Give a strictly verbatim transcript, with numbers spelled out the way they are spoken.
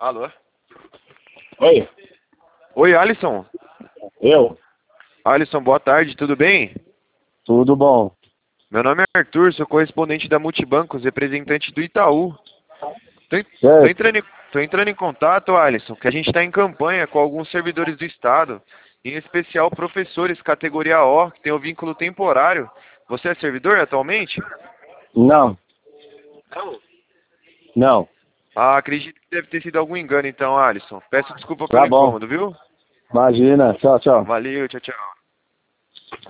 Alô? Oi, Oi, Alisson. eu? Alisson, boa tarde, tudo bem? Tudo bom? Meu nome é Arthur, sou correspondente da Multibancos, representante do Itaú. Tô, en- tô Certo. entrando, em, tô entrando em contato, Alisson, que a gente está em campanha com alguns servidores do Estado, em especial professores categoria O, que tem o vínculo temporário. Você é servidor atualmente? Não, não. Ah, acredito que deve ter sido algum engano então, Alisson. Peço desculpa Tá pelo bom. incômodo, viu? Imagina. Tchau, tchau. Valeu, tchau, tchau.